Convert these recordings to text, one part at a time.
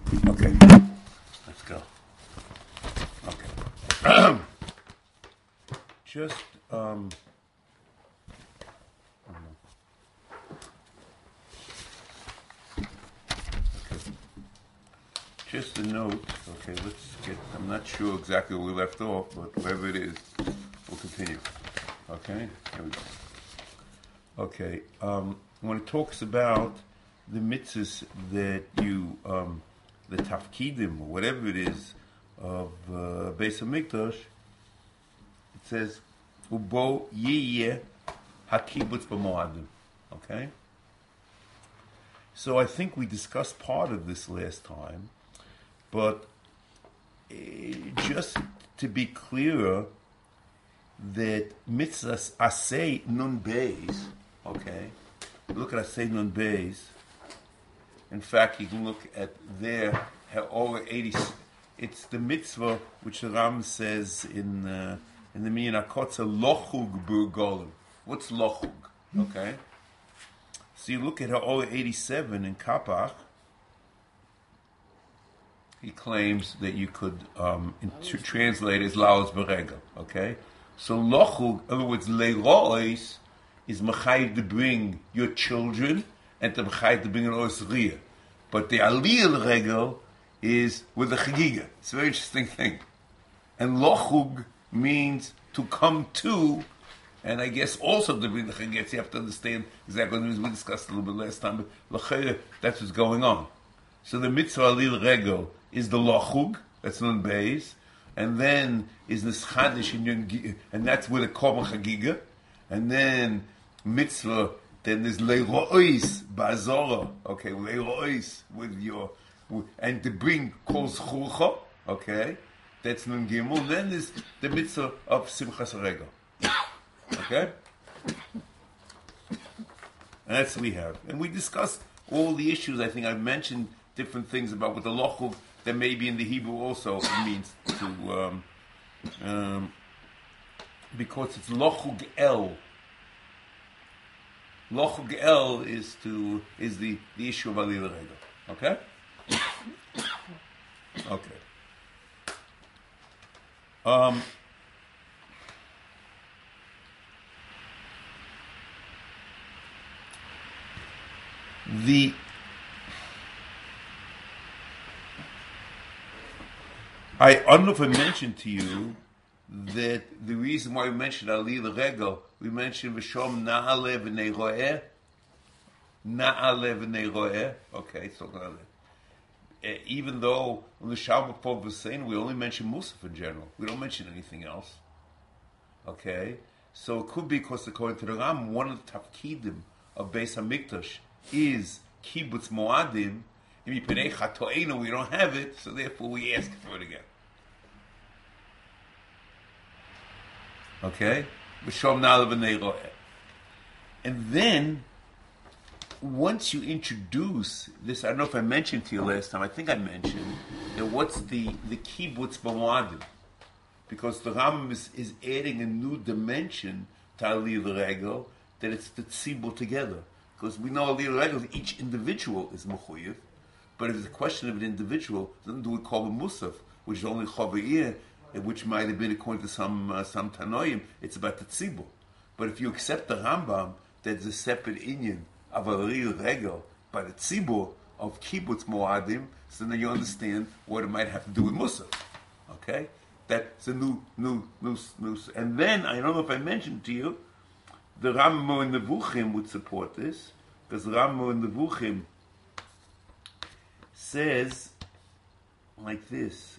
Okay, let's go. Okay. Just, just a note. Okay, let's get, I'm not sure exactly where we left off, but wherever it is, we'll continue. Okay, here we go. Okay, when it talks about the mitzvahs that you, the tafkidim, or whatever it is, of Beis HaMikdash, it says, Ubo yiyeh hakibutz b'moadim. Okay? So I think we discussed part of this last time, but just to be clearer, that mitzvahs asay nun beis, okay? Look at asay nun beis. In fact, you can look at there, over 80. It's the mitzvah which the Ram says in the Minyan HaKotzer, lochug b'golim. What's lochug? Okay? So you look at over 87 in Kapach, he claims that you could translate as laos beregel. Okay? So lochug, in other words, leirois, is mechayiv to bring your children and to mechayiv to bring an osriya. But the aliyah regel is with the chagiga. It's a very interesting thing. And lochug means to come to, and I guess also to bring the chagiga. You have to understand exactly what it means. We discussed a little bit last time, but l'chayre, that's what's going on. So the mitzvah aliyah regel is the lochug, that's nun beis, and then is the schadish in your, and that's with a korban chagiga, and then mitzvah. Then there's leirois ba'azora, okay, leirois with your, and to bring kol zchurcha, okay, that's nun gimel. Then there's the mitzvah of simchas regel, okay, and that's what we have. And we discussed all the issues. I think I've mentioned different things about what the lochug that maybe in the Hebrew also means to, because it's lochug el. Lochug el is the issue of aliyah regel. Okay? Okay. I don't know if I mentioned to you that the reason why we mentioned aliyah regel, we mentioned v'shom na'aleh v'nei ro'eh, na'aleh v'nei ro'eh. Okay, so even though on the Shabbat Pov was saying we only mention Musaf in general, we don't mention anything else. Okay, so it could be because according to the Ram, one of the tafkidim of Beis HaMikdash is kibbutz moadim. We don't have it, so therefore we ask for it again. Okay? And then, once you introduce this, I don't know if I mentioned to you last time, I think I mentioned, that what's the kibbutz b'moadim? Because the Rambam is adding a new dimension to aliyah regel, that it's the tzibur together. Because we know aliyah regel, each individual is mechuyev, but if it's a question of an individual, then do we call a musaf, which is only chavayir, which might have been according to some Tanoim, it's about the tzibur. But if you accept the Rambam, there's a separate inyan of a real regel by the tzibur of kibbutz moadim, so then you understand what it might have to do with musaf. Okay, that's a new. And then I don't know if I mentioned to you, the Rambam in the Nevuchim would support this, because the Rambam in the Nevuchim says like this.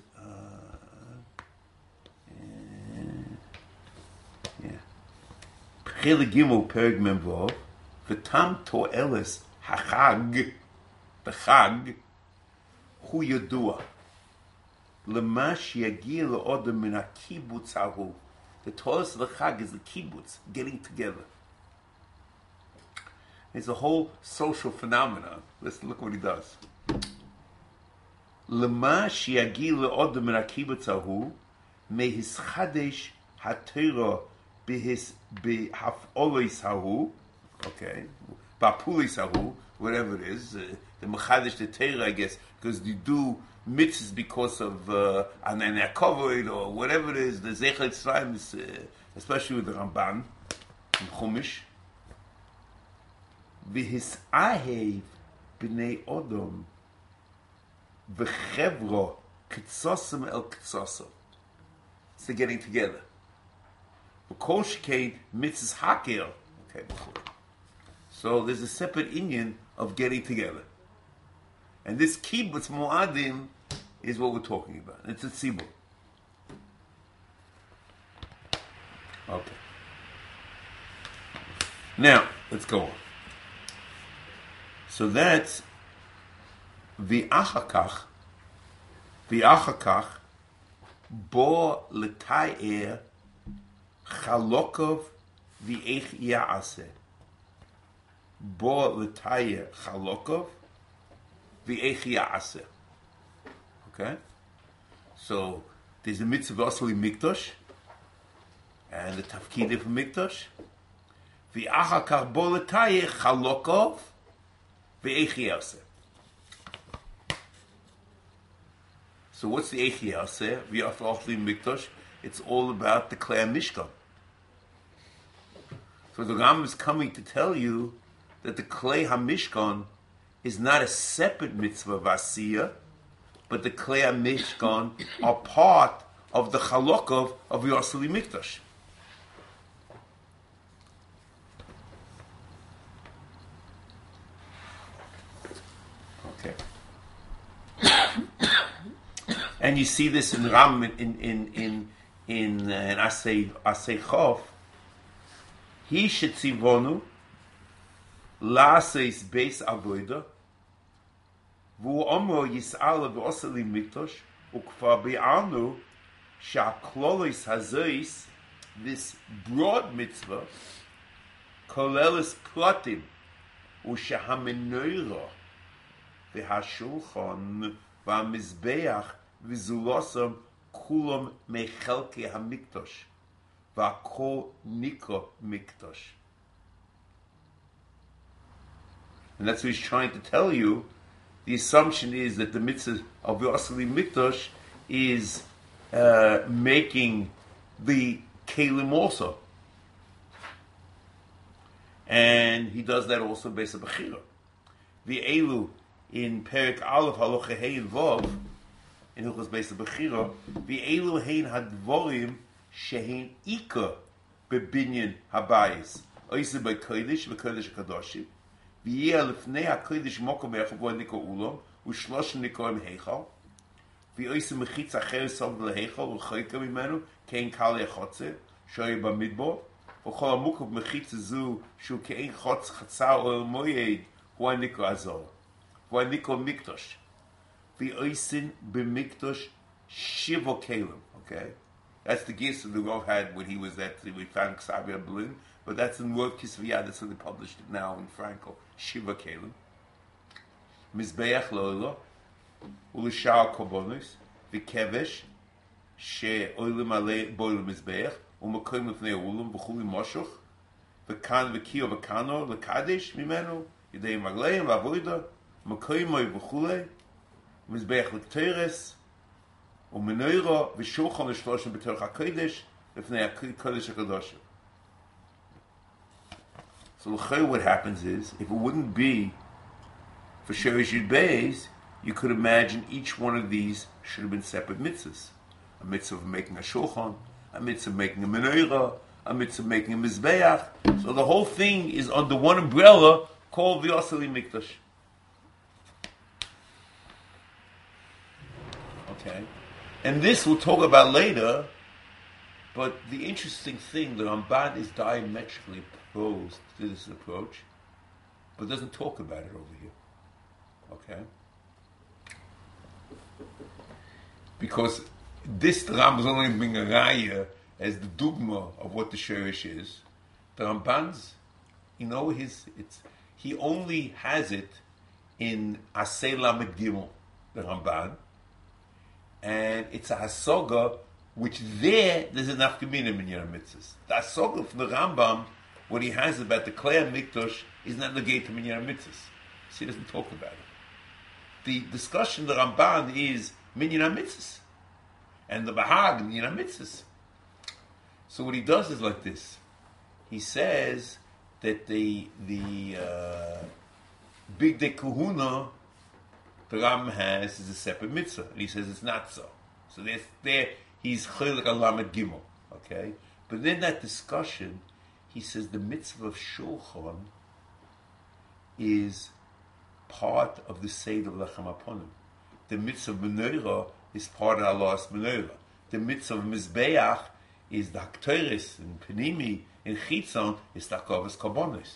Chele Gimel Pereg Memvov v'tam to'eles hachag b'chag hu yodua lema sheyagia le'odem min ha'kibbutz hahu. The to'eles of the chag is the kibbutz, getting together. It's a whole social phenomenon. Let's look what he does. Lema sheyagia le'odem min ha'kibbutz hahu mehischadesh ha'teira behaf'olis hahu, okay, ba'pulis hahu, whatever it is, the mechadish, the teira, I guess, because you do mitzvahs because of and then they're covered or whatever it is. The Zecher Tzrayim is, especially with the Ramban in Chumash. V'his ahev b'nei odom v'chevro kitzosim el kitzosim. It's the getting together. V'kol shekei mitzvahs hakel. Okay, so there's a separate inyan of getting together. And this kibbutz mu'adim is what we're talking about. It's a tzibur. Okay. Now, let's go on. So that's v'achakach bo l'tay'er chalokov v'eich ya'aseh. Bo l'tay'er chalokov v'eich ya'aseh. Okay? So, there's a mitzvah asli mikdash, and the tafkid of mikdash. V'achakach bo l'tay'er chalokov v'eich ya'aseh. So what's the eich ya'aseh? V'yafli mikdash. It's all about the Klei Mishkan. So the Rambam is coming to tell you that the Klei HaMishkan is not a separate mitzvah vasiyah, but the Klei HaMishkan are part of the Chalokov of Yoseli Mikdash. Okay. And you see this in Ram in Asay Chof. He shetzivonu la'aseis beis avoda v'u omro yis'ala v'oseli mikdosh ukvar be'anu sha'klolis hazois, this broad mitzvah kolelis platim u'shahamenoira v'hashulchan v'amizbeach v'zulosam kulam mechelke hamikdosh v'akol nikro mikdosh. And that's what he's trying to tell you. The assumption is that the mitzvah of Yoseli Mikdosh is making the kelim also. And he does that also based on Bechira. The Elu in Perik Aleph Halacha Hey Vav, in Hilchos based on Bechira, the Elu Hein Hadvorim Shehin Ika Bebinyan Habayis. Oise by Kodesh, Kodesh Kadoshim. V'yeh lefnei HaKodesh mokom echad vo niko ulam, u'shlosh nikoim heichal. V'oise mechitz acheres sov leheichal, u'choyka mimenu, kein kal yachotze, shoy b'midbo. V'chol amukov mechitz zu, shu kein chotz chatzar oil moyed, hu niko azor. Hu niko mikdosh. V'oisin b'mikdosh shivo kelim. Okay? That's the gist that the Rav had when he was at, we found Xavier Berlin. But that's in Word Kisviyah, that's what they published it now in Franco. Shiva Kelim. Mizbeach Lo'ilo. Ulishar Kobonis. V'kevesh. She Oilim Ale Boilim Mizbeach. Umakoim Lefnei Ulam. V'chuli Moshuch. V'kan V'kiyo V'kano. V'kadesh Mimenu. Yidei Magleim V'avoida. Umakoim Moi V'chule. Mizbeach L'kteres. Umenoira. V'shulchan L'shloshim B'terach HaKodesh. Lefnei HaKodesh HaKadoshim. So what happens is, if it wouldn't be for Sheresh Yud Beis, you could imagine each one of these should have been separate mitzvahs. A mitzvah of making a shulchan, a mitzvah of making a menorah, a mitzvah of making a mizbeach. So the whole thing is under one umbrella called V'yoseli Mikdash. Okay? And this we'll talk about later, but the interesting thing, the Ramban is diametrically opposed to this approach, but doesn't talk about it over here. Okay? Because this, the Rambam is only being a raya as the dogma of what the Sheresh is. The Ramban's, he only has it in Asay Lamed Gimel, the Ramban, and it's a hasoga which there's a nafkamina in your mitzvahs. The hasoga from the Rambam, what he has about the Klei Mikdash is not the gate to Minyan Mitzvahs. So he doesn't talk about it. the discussion, the Ramban, is Minyan HaMitzvahs, and the Bahag, Minyan HaMitzvahs. So what he does is like this. He says that the Big Day Kahuna the Ram has is a separate mitzvah, and he says it's not so. So there he's Chelik Alamed Gimel, okay? But in that discussion, he says the mitzvah of Shulchan is part of the Seder Lechem Aponim. The mitzvah of Menorah is part of Allah's Menorah. The mitzvah of Mizbeach is the Hakteris and Penimi in Chitzon is the Hakavos Karbonos.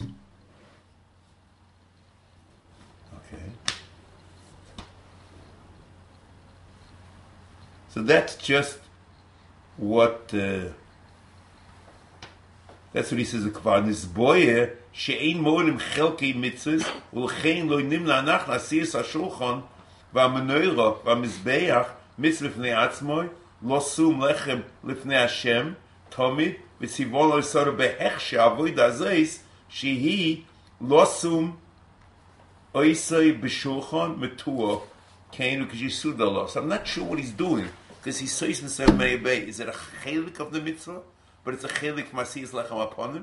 Okay. So that's just what that's what he says. Kvanis boye she'ein molim chelkei mitzvos ulchein lo nimla nach nasiyas hashulchan v'amenorah v'mizbeach mitzvah lifnei atzmoi lo sum lechem lifnei Hashem tomid v'tzivon lo yisara behechshe avoida zeis shehi lo sum oisei b'shulchan metuah keinu k'jisudalos. So I'm not sure what he's doing. Because he says in Sefer Meibei, is it a chelik of the mitzvah, but it's a chelik from Asiyas Lechem Aponim?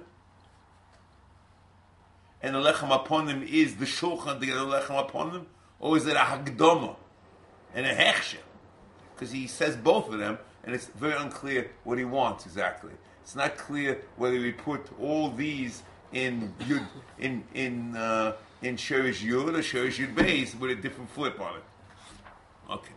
And the Lechem Aponim is the Shulchan to get the Lechem Aponim? Or is it a Hagdoma and a Hechsher? Because he says both of them, and it's very unclear what he wants exactly. It's not clear whether we put all these in Yud, in Sherish Yud or Sherish Yud Beis with a different flip on it. Okay.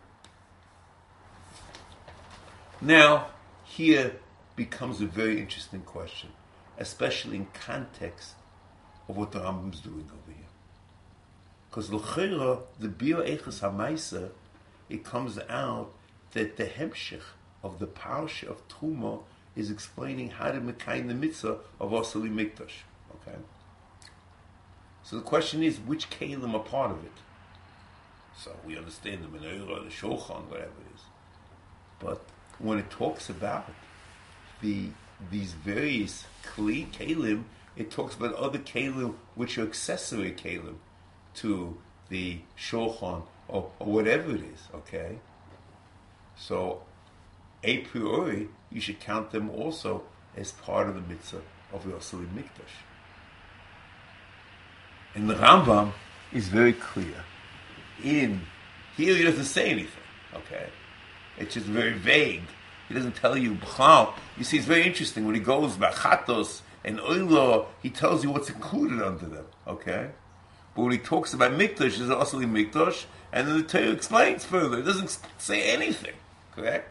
Now, here becomes a very interesting question, especially in context of what the Rambam's doing over here. Because l'chera, the Biur Eichos HaMaisa, it comes out that the hemshech of the parsha of Truma is explaining how to mekayim the mitzvah of Oseli Mikdash. Okay? So the question is, which kelim are part of it? So we understand the menorah, the shulchan, whatever it is. But when it talks about these various kli kelim, it talks about other kelim which are accessory kelim to the shulchan or whatever it is. Okay, so a priori you should count them also as part of the mitzvah of Yoseli Mikdash. And the Rambam is very clear. Here he doesn't say anything. Okay. It's just very vague. He doesn't tell you b'chal. You see, it's very interesting when he goes b'chatos and oilo. He tells you what's included under them. Okay, but when he talks about mikdash, there's also the mikdash, and then the Torah explains further. It doesn't say anything. Correct.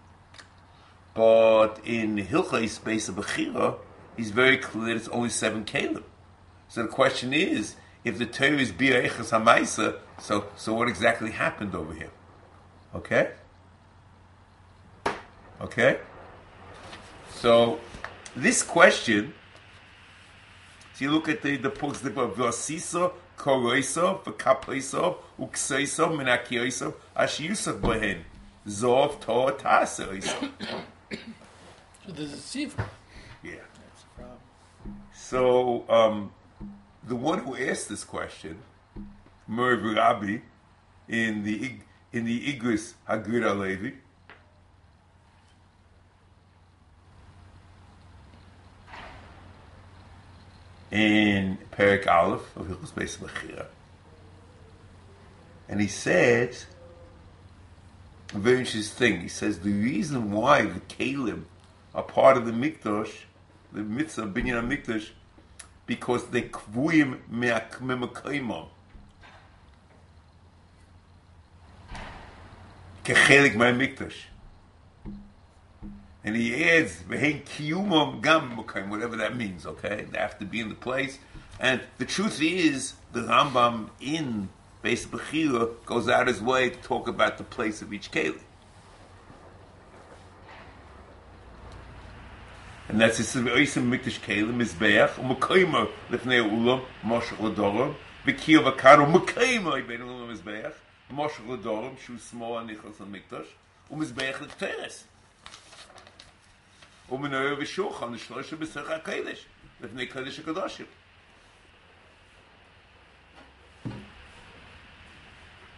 But in Hilchos space of Bechira, he's very clear that it's only 7 kelim. So the question is, if the Torah is Biur Eichos HaMaisa, so what exactly happened over here? Okay. Okay? So, this question, so you look at the books of V'asiso, Koroiso, V'kapoiso, Ukseiso, Menakioiso, Ashiyusach Bohen, Zov, Torah, Ta'asoiso. So there's a Sifra. Yeah. That's the problem. So, the one who asked this question, Merv Rabbi, in the Igris Hagrid Alevi, in Perek Aleph of Hilchos Beis Bechira, and he says a very interesting thing. He says the reason why the kelim are part of the mikdash, the mitzvah binyan mikdash, because they kvuyim me'akaimam kechelik me'mikdash. And he adds, whatever that means, okay? They have to be in the place. And the truth is, the Rambam in Beis Bechira goes out his way to talk about the place of each keli. And that's his Oisim Mikdash Keli, Mizbeach, U'Mekayma Lefnei Ulam, Moshech L'Dorom, V'Kiyah V'Karo, U'Mekayma Ibn Ulam Mizbeach, Moshech L'Dorom, Shu Smol HaNichos HaMikdash, U'Mizbeach L'Teres. U'Menorah V'Shulchan, L'Shlosha B'Sech HaKodesh, Lefnei Kodesh HaKadoshim.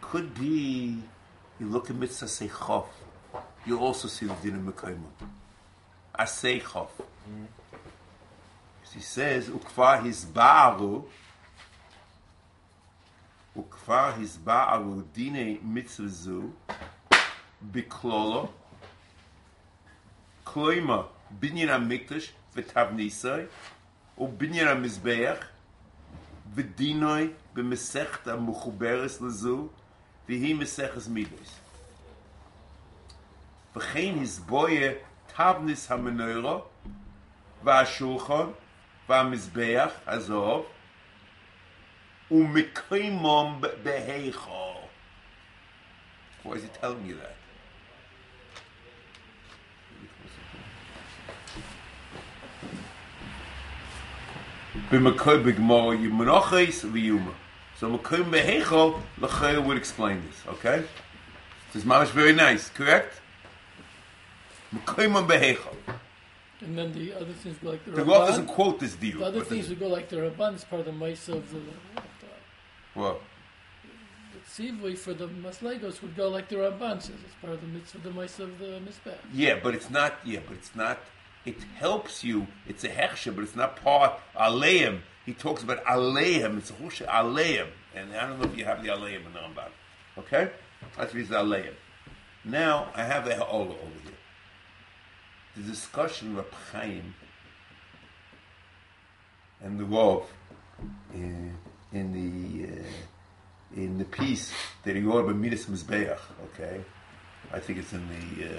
could be, you look at Mitzvah Seichof, you also see the din of Mekayim. Aseichof. He says, Ukvar hisba'aru dine mitzvah zu biklolo kloima binyan ha-mikdash v'tavnisai u binyan ha-mizbeach v'dinoi b'mesechta muchuberes lezu v'hi meseches midos v'chein hisboye tavnis ha-menorah v'ashulchan v'ha-mizbeach azov Umekimom beheicho. Why is he telling you that? B'mekoy b'gmor yimenoches v'yuma. So mekoy beheicho, l'chayr would explain this, okay? This is mamish very nice, correct? Mekoymon beheicho. And then the other things go like the The Rav Ramban. doesn't quote this deal. The other things would go like the Ramban. It's part of the Maisa of the What? Tzivui for the Maslegos would go like the Ramban says. It's part of the mitzvah, the Maisa of the Mizbech. Yeah, but it's not. It helps you. It's a hechsher, but it's not part aleim. He talks about aleim. It's a husha aleim, and I don't know if you have the aleim in the Ramban. Okay, that's what it's aleim. Now I have a ha'olah over here. The discussion of Chaim and the Rav in the piece that he wrote about Midas Mizbeach, okay? I think it's in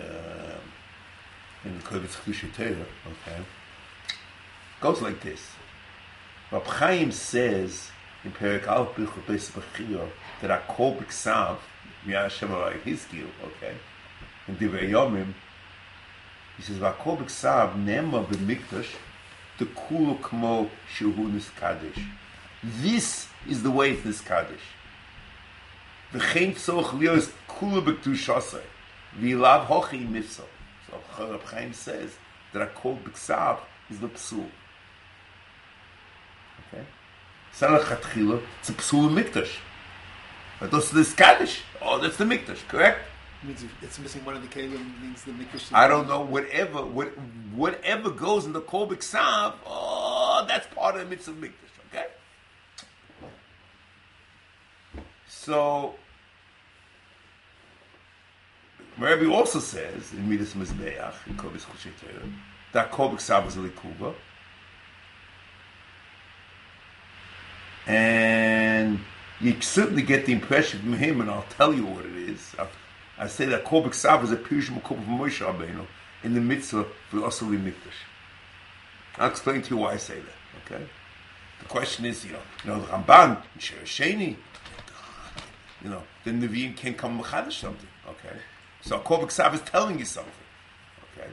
the Kovetz Chusha Torah, okay? Goes like this. Rab Chaim says in Perek Aleph Birchot Beis Bechira that Akol B'Ksav Miyad Hashem Arai Hizkiel, okay? In Divrei Yomim, he says Akol B'Ksav Nema B'Mikdash Tekulu Kmo Shehu Niskadesh. This is the way it's Niskadesh. V'chein tzorch lios kula b'ktushasei v'ilav hochi mifsal. So Rab Chaim says that Akol B'Ksav is the psul. Okay? Salach Chatchila, it's a psul mikdash. But that's the Niskadesh. Oh, that's the mikdash, correct? Means if it's missing one of the kelim, means the mikdash. I don't know, whatever goes in the Kol B'Ksav, oh, that's part of the mitzvah mikdash, okay? So, Rebbe also says in Midas Mizbeach, in Kovetz Chusha Torah, that Kol B'Ksav is a likuva, and you certainly get the impression from him, and I'll tell you what it is. I say that Kol B'Ksav is a Pirush Mekubah from Moshe Rabbeinu in the mitzvah for Osel Mikdash. I'll explain to you why I say that. Okay, the question is, the Ramban, Sheni, the Nevi'im can come mechadish something. Okay, so Kol B'Ksav is telling you something. Okay,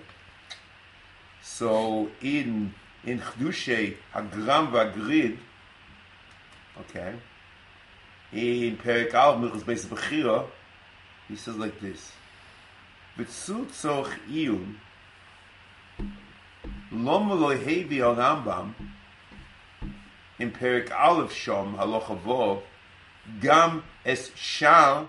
so in Chedushay Hagram V'Agrid, okay, in Perek Aleph Birchos Beis Bechira, he says like this: B'tzu tzorch iyun, lo lo hevi al Rambam in Perek Aleph Shom Halacha Vov gam es shar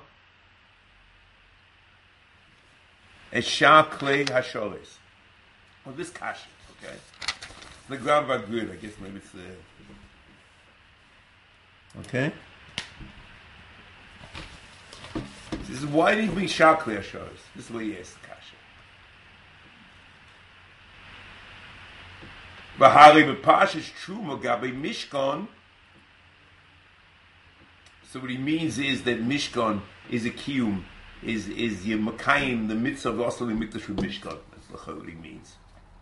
klei hashores. Well, this kasha, okay. The Gram V'Agrid, I guess maybe it's the. Okay. This is why did he bring shar klei hashores? This is what he asked the kasha. V'hari b'pashas truma gabe mishkan. So what he means is that Mishkan is a kiyum, is your Makayim, the mitzvah of Osel Mikdash with Mishkan. That's what he means.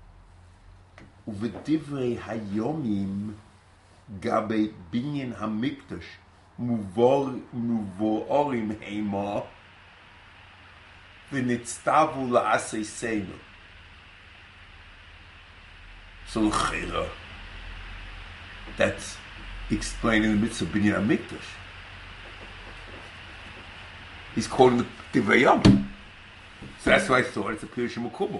Uvedivrei hayomim gabe binyan hamikdash muvorim heima v'nitztavu la'asei seinu. So l'chera, that's explaining the mitzvah binyan hamikdash. He's quoting the Divrei Yom. So that's why I thought it's a Pirush Mekubal.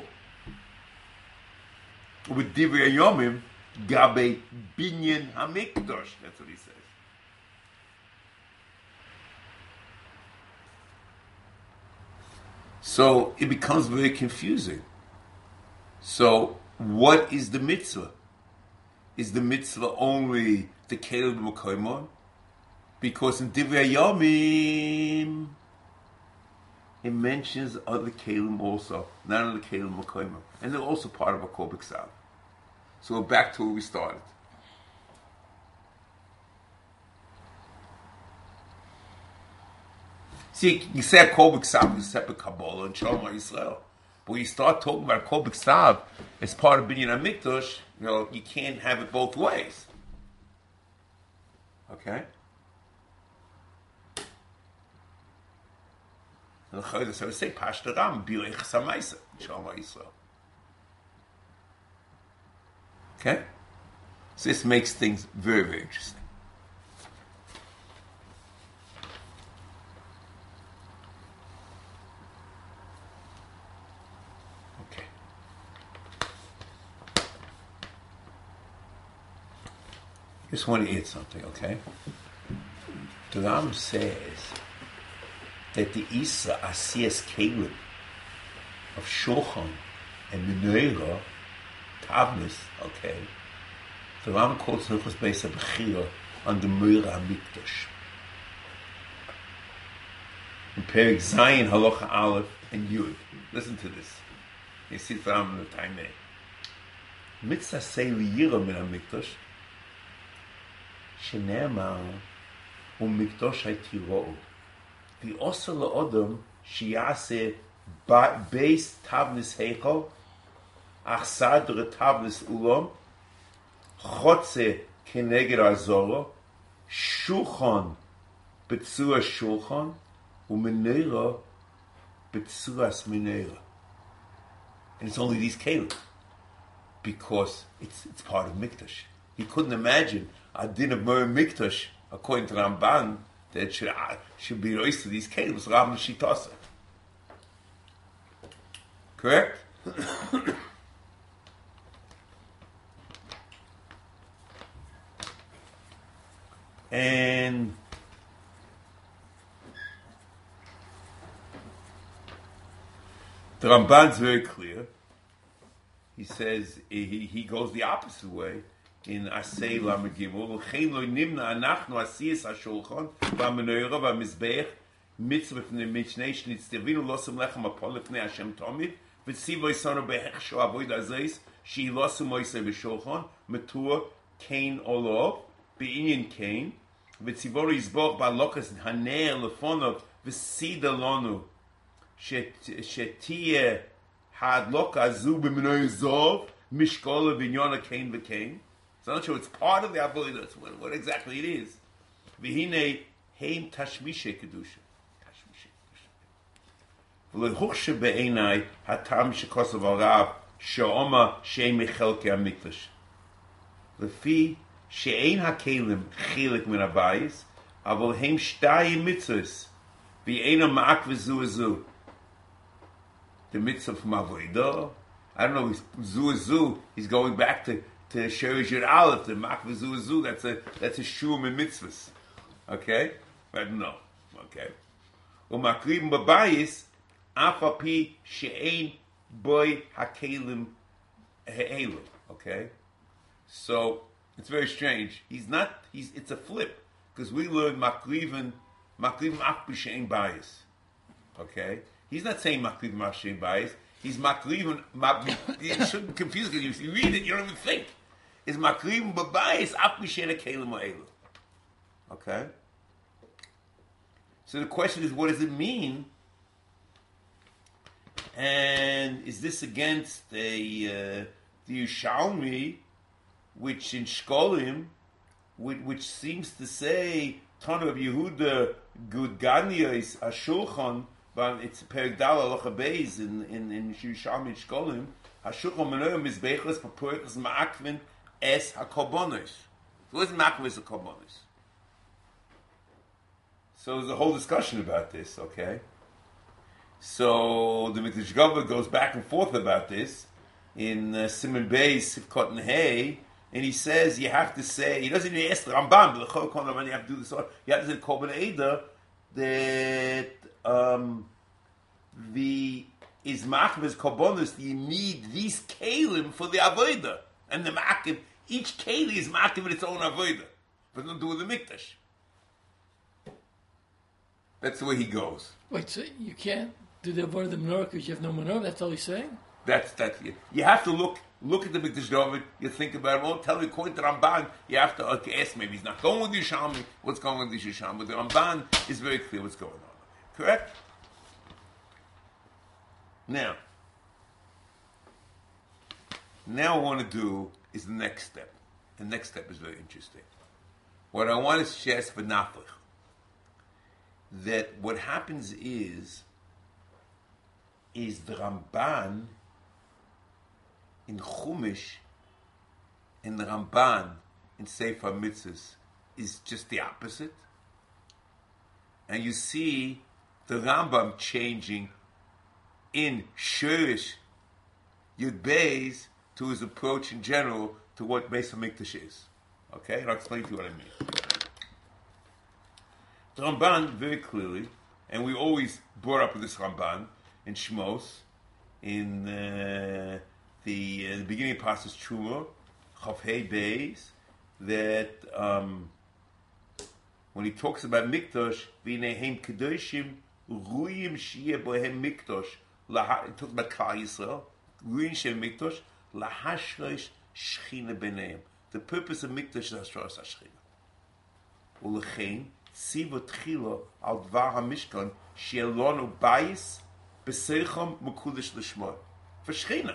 With Divrei Yomim, Gabe Binyan HaMikdash. That's what he says. So it becomes very confusing. So what is the mitzvah? Is the mitzvah only the kelim b'makoimon? Because in Divrei Yomim, it mentions other kelim also, not only kelim b'makoimon, and they're also part of a kol b'ksav. So we're back to where we started. See, you say a kol b'ksav is separate Kabbalah and Shalom Yisrael. But when you start talking about kol b'ksav as part of Binyan HaMikdash, you can't have it both ways. Okay? And the Chayda said, say, Pashta Ram, Bilei Chasamaisa, Shalom Yisrael. Okay? So this makes things very, very interesting. Okay. Just want to add something, okay? The Ram says that the Isa Asiyas Kelim of Shulchan and Menorah Tavnis, okay. The Ram quotes Hilchos Beis HaBechira on the Menorah HaMikdash. In Perek Zayin, Halacha Aleph, and Yud. Listen to this. You see the Ram in the time there. Mitzvah say liyira min HaMikdash Shenema u'Mikdash haytirou v'osa la'odam sheyaseh beis Tavnis Heichal Achsad retavlis ulam, chotze keneged azoro, shulchan betzua shulchan, u'menorah betzuas menorah. And it's only these kelim because it's part of Mikdash. He couldn't imagine a din of Mer Mikdash, according to Ramban, that it should be raised to these kelim. It's Ram Shitasa. Correct? And the Ramban's very clear. He says he goes the opposite way in Asay Lamed Gimel. V'chein lo nimna anachnu asiyas hashulchan v'amenorah v'mizbeach mitzvah v'nei mishnei shnitztervinu losem lechem apol lefnei Hashem tomid v'tzivo yisonu behechsho avoid azeis she'ilosu moisei v'shulchan metur kain olov Be'inyan Kain, v'tzivor yizboch ba'lokas haner lefonov v'sida lonu shetiyeh hadloka azu b'menoy zov mishkola v'nyona Kain v'Kain. So I'm not sure it's part of the avodah. What exactly it is. V'hinei heim tashmishe kedusha. V'lehuchshe be'enai hatam shekosav arav she'oma she'ei mechelke hamikdash. Lefi she'ein hakelim chilik min habayis, avol heim shtayim mitzvahs, v'eina ma'ak v'zu. The mitzvah from avodah. I don't know. Zu. He's going back to Sherish Yud Aleph. The ma'ak v'zu. That's a shum in mitzvahs. Okay, I don't know. Okay. U'makribim b'bayis afapi she'ein boy hakelim he'elu. Okay, so. It's very strange. It's a flip. Because we learned Makrivin Ach B'Shein Bayis. Okay? He's not saying Makrivin Ach B'Shein Bayis. He's Makrivin, you shouldn't confuse it. If you read it, you don't even think. It's Makrivin B'Bayis Ach B'Shein Akelim Ha'elu. Okay? So the question is, what does it mean? And is this against the Yerushalmi, which in Shkolim, which seems to say Tana of Yehuda Gudgania is a Shulchan, but it's Perek Dal Halacha Beis in Yerushalmi Shkolim. Hashulchan Menorah Mizbechos Papuretas Ma'akvin Es HaKorbanos. So what's Ma'akvin Es HaKorbanos? So there's a whole discussion about this. Okay, so the Mikdash Gavra goes back and forth about this in Siman Beis Sivkot and Hay. And he says you have to say, he doesn't even ask the Rambam, but the Chol you have to do this. You have to say Korban Eidah that the is machmas korbanos, you need these kalim for the avodah. And the makiv, each keli is makiv in its own avodah. But don't do with the mikdash. That's the way he goes. Wait, so you can't do the avodah of the menorah because you have no menorah? That's all he's saying? That's you have to look at the Mikdash David. You think about it. Won't tell you according to Ramban. You have to ask. Maybe he's not going with the Yishami. What's going on with the Yishami? But the Ramban is very clear what's going on. Correct. Now what I want to do is the next step. The next step is very interesting. What I want to suggest for Naflich, that what happens is the Ramban in Chumash and the Ramban in Sefer Mitzvahs is just the opposite. And you see the Rambam changing in Shurish Yud Beis to his approach in general to what Beis HaMikdash is. Okay? And I'll explain to you what I mean. The Ramban very clearly, and we always brought up with this Ramban in Shmos, in the beginning of Pasas Truma, Chav Hei Beis, that when he talks about Mikdash, V'nehem Kedoshim, Ruyim Shiyeh Bohem Mikdash, he talks about Klal Yisrael, Ruyim Shiyeh Mikdash, Lahashrosh Shechina B'nehem. The purpose of Mikdash is Hashrosh HaShechina. Ulechein, Siva Tchila al Dvar HaMishkan, She'elonu Bayis, B'seicham Mekudesh L'Shmo. For Shechina.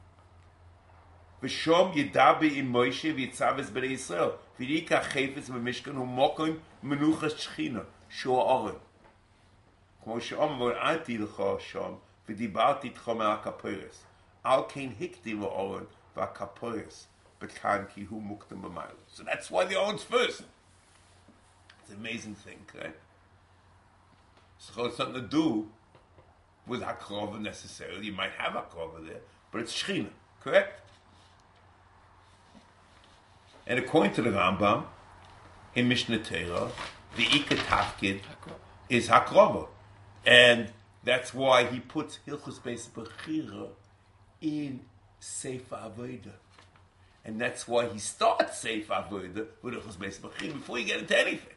V'shom Yedabe im Moshe v'yitzaves b'nei Yisrael v'yika chayfetz b'mishkan u'mokim menuchas Shechina shu ha'oren. Kmo she'omar v'anti l'cha Hashem v'dibarti t'cha me'akaporos al kein hikti l'oren v'akaporos b'kan ki hu muktam b'maylo. So that's why the oren's first. It's an amazing thing, right? So it's something to do with hakrova necessarily. You might have hakrova there, but it's Shechina, correct? And according to the Rambam, in Mishnah Torah, the Ikar Tafkid is Hakrova. And that's why he puts Hilchos Beis Bechira in Sefer Avodah. And that's why he starts Sefer Avodah with Hilchos Beis Bechira before you get into anything.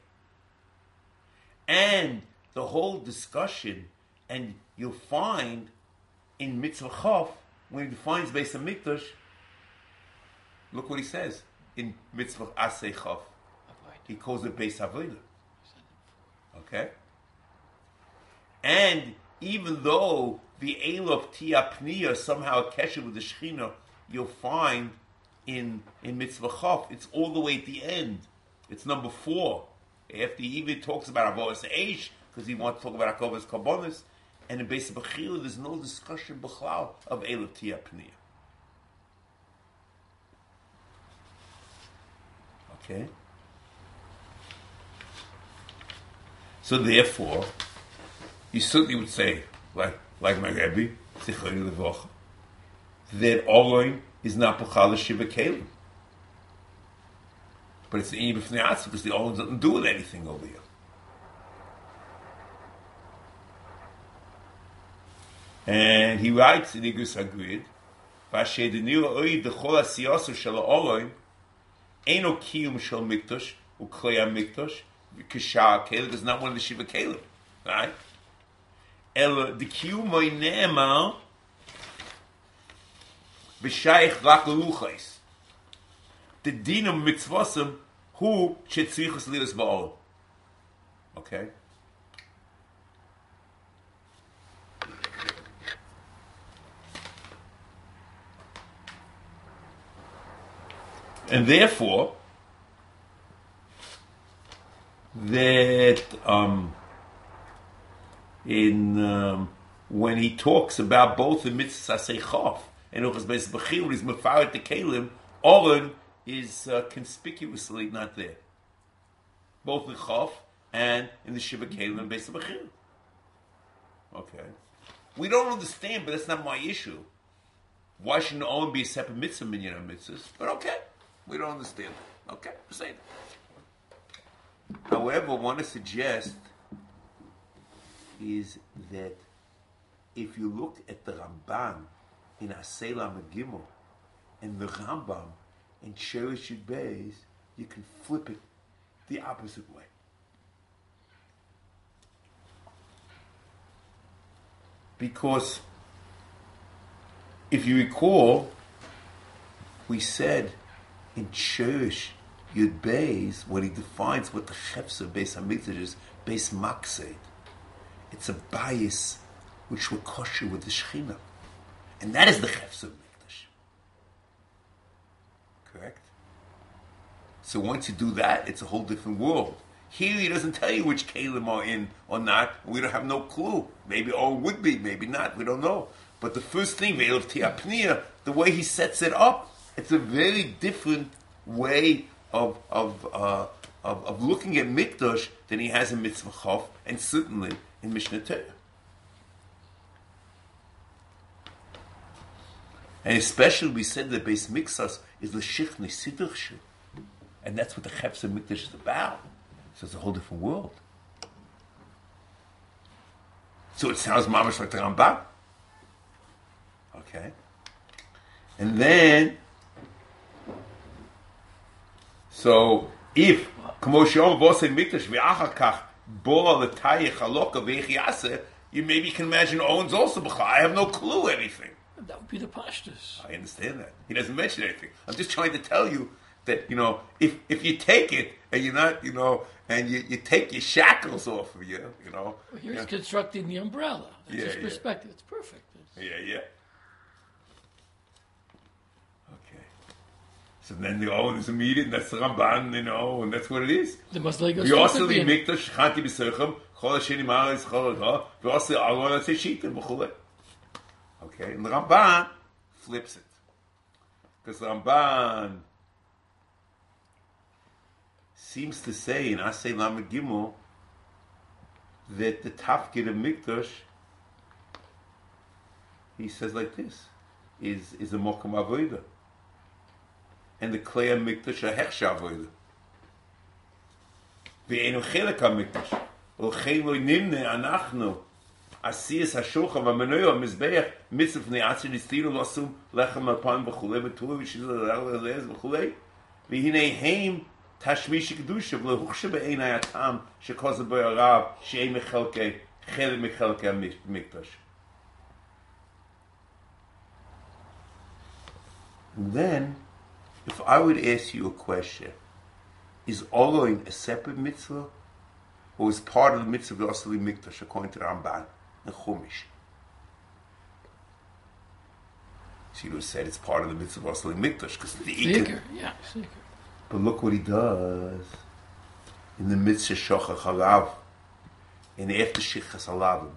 And the whole discussion, and you'll find in Mitzvah Chav, when he defines Beis HaMikdash, look what he says. In Mitzvah Asei Chav, he calls it Beis Avodah. Okay? And even though the Elof Tia Pniya somehow a kesher with the Shechina, you'll find in Mitzvah Chav, it's all the way at the end. It's number 4. After he even talks about Avodas Eish, because he wants to talk about Akovas Karbonis, and in Beis Bechira, there's no discussion b'chlal of Elof Tia Pniya. Okay. So therefore, you certainly would say, like my Rebbe, Zichrono Livrocha, that Oren is not B'chal Shiva Kelim. But it's the Inyan B'fnei Atzma, because the Oren doesn't do with anything over here. And he writes in Igus HaGrid, V'asher denira oid d'chol ha'siyaso shel Oren, Eino kiyum shel mikdash u'klei mikdash k'shar kelim is not one of the shiva kelim, right? El the kiyum moy ne'emar b'shayich rak l'luchais. The din of mitzvosim hu shetzrichus liras ba'ol. Okay. And therefore, that when he talks about both the mitzvah Asei Chav and Hilchos Beis Bechira, when he's mefaret the kelim, Oren is conspicuously not there, both in Chav and in the Shiva Kelim and Beis Bechira. Okay, we don't understand, but that's not my issue. Why shouldn't Oren be a separate mitzvah minyan of mitzvahs? But okay. We don't understand. Okay, say that. However, I want to suggest is that if you look at the Ramban in Asela Megimel and the Rambam in Shirish Yud Beis, you can flip it the opposite way. Because if you recall, we said in Shirish Yud Beis, when he defines what the Chefzer Beis HaMikdash is, Beis Maksed, it's a bias which will kosher with the Shechina. And that is the Chefzer Mikdash. Correct? So once you do that, it's a whole different world. Here he doesn't tell you which Kalim are in or not. We don't have no clue. Maybe all would be, maybe not. We don't know. But the first thing, Ve'elav Tiapnia, the way he sets it up, it's a very different way of looking at Mikdash than he has in Mitzvah Chof, and certainly in Mishnah Torah. And especially we said that Beis Mikdash is the Shichni Sidduch, and that's what the Chefzer Mikdash is about. So it's a whole different world. So it sounds mamish like the Rambam. Okay. And then, so if Kamoshom Vosei Mikdash V'achakach Bola L'Tayich Haloka V'Echiase, you maybe can imagine Owens also B'cha. I have no clue anything. That would be the pashtus. I understand that. He doesn't mention anything. I'm just trying to tell you that, if you take it and you're not, and you take your shackles off of you, Well, here's constructing the umbrella. That's his perspective. It's perfect. Yeah. Okay. So then there's a meeting, that's the Ramban, and that's what it is. The Maslegos. V'yosel li mikdash chanti b'sechem, chol hasheni ma'aretz chol ha'da, v'yosel aron ha'teshita b'chulei. Okay, and the Ramban flips it. Because the Ramban seems to say in Asay Lamed Gimel that the Tafkid of Mikdash, he says like this, is a Mokum Avodah. And the Klei HaMikdash a Hechsha Avodah. V'einu Chelek HaMikdash. Olchein lo nimne anachnu Asiyas HaShulchan v'Menoyo HaMizbeach Mitzvah Fnei Atzir Nistinu Losum Lechem Alpan v'chulei v'Tulu v'Shizah L'Elez v'chulei v'hinei Heim Tashmish Kedusha v'Lehuchsha B'einai Atam Shekoza B'Arav She'ei Mechelkei Chelek Mechelkei HaMikdash. And then, if I would ask you a question, is Oloin a separate mitzvah, or is part of the mitzvah of Yoseli Mikdash according to the Ramban and Chumash? She said it's part of the mitzvah of Yoseli Mikdash because the Seeker. But look what he does in the mitzvah Shochach Halav, and after Shichas Halavim.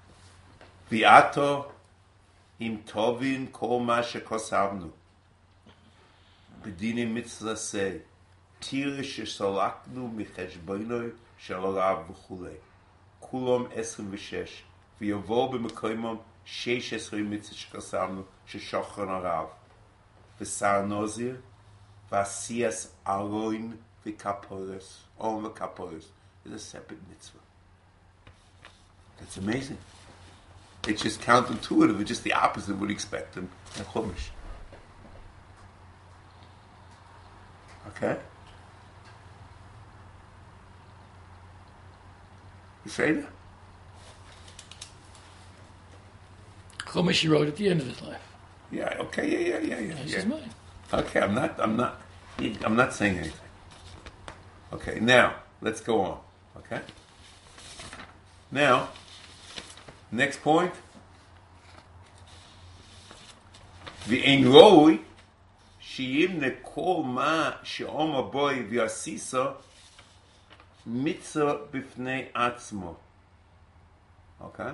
V'ato im tovin kol ma shekosavnu. B'dinim mitzvah say, tire shesalaknu micheshboinoi shalalav v'chulei. Kulom 26. V'yavo b'mekoimom 16 mitzvah shekosavnu sheshochan harav. V'sar nozir v'asiyas aroin v'kaporos. All v'kaporos is a separate mitzvah. That's amazing. It's just counterintuitive. It's just the opposite of what you expect in Chumash. Okay? You say that? Chumash he wrote at the end of his life. Yeah. Okay. Yeah. This is mine. Okay. I'm not saying anything. Okay. Now let's go on. Okay. Now, next point. V'ein roi sheyimne kol ma she'oma boy v'yasisa mitzvah b'fnei atzmo. Okay?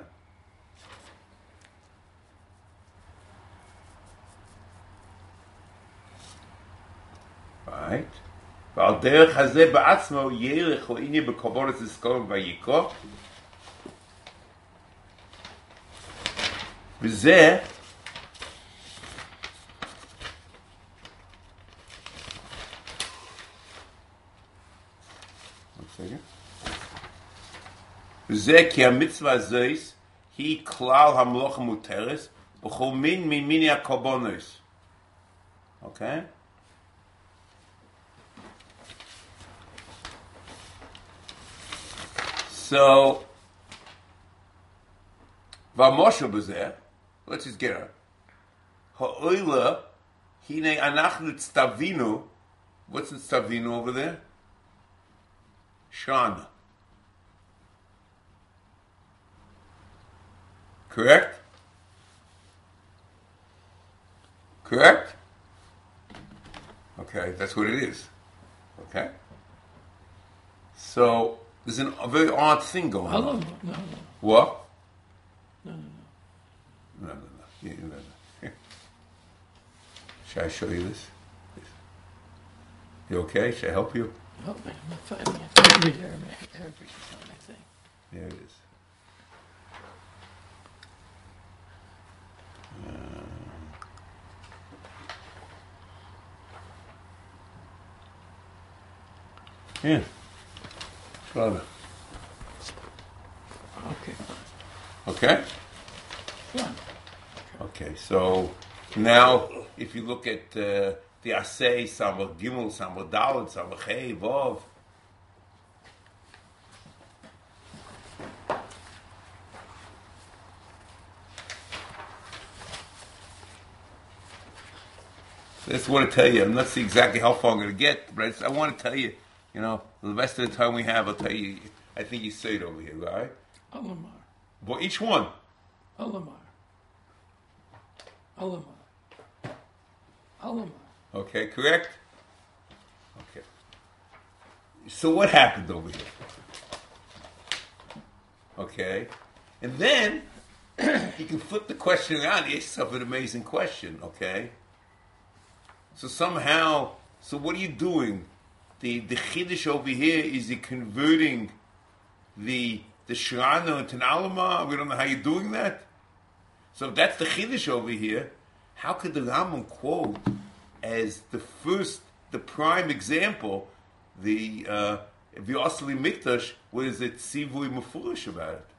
Right? ועל דרך הזה בעצמו ירח או עניין בקבולת זכרון ויקרא וזה וזה כי המצווה הזויס he klal hamlocha muteres b'chol min mimini hakorbanos. Okay? So, v'amosha b'zeh, let's just get her. Ha'oila, hine anachnu tztavinu. What's the tztavinu over there? Shana. Correct? Correct? Okay, that's what it is. Okay? So, there's a very odd thing going on. No. What? No. No. Here. Should I show you this? You okay? Should I help you? Oh, I'm not finding it. I read Arabic I think. There it is. Yeah. Brother. Okay? Yeah. Okay, so now if you look at the Asay, Samar Gimel, Samar Dalet, Samar Chei, Vav. I just want to tell you, I'm not saying exactly how far I'm going to get, but I want to tell you, the rest of the time we have, I'll tell you, I think you say it over here, right? Alamar. Well, each one. Alamar. Okay, correct? Okay. So what happened over here? Okay. And then, you can flip the question around, ask yourself an amazing question, okay? So what are you doing? The Chiddush over here, is he converting the Shirano into an Alama? We don't know how you're doing that. So if that's the Chiddush over here, how could the Rambam quote as the prime example, the V'yosli Mikdash, what is it, Sivui Mefurish about it?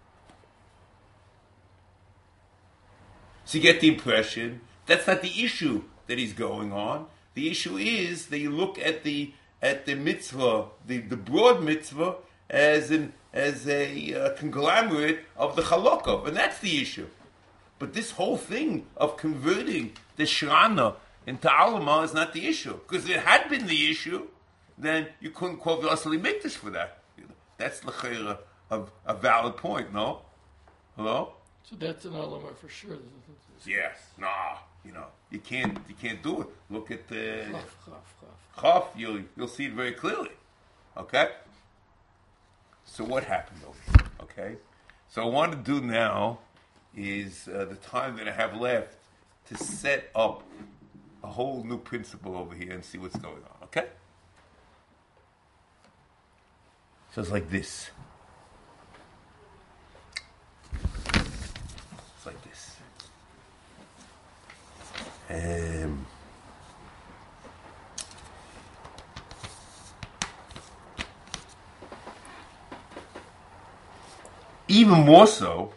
So you get the impression, that's not the issue that he's going on. The issue is that you look at the mitzvah, the broad mitzvah, as a conglomerate of the Chalokov, and that's the issue. But this whole thing of converting the Shirana into Alama is not the issue. Because if it had been the issue, then you couldn't quote the Asali Mikdash for that. That's l'chayra a valid point, no? Hello? So that's an Alama for sure. Yes. Nah. You can't do it. Look at the Chaf. You'll see it very clearly. Okay? So what happened over here? Okay? So what I want to do now is the time that I have left to set up a whole new principle over here and see what's going on. Okay? So it's like this. It's like this. Even more so,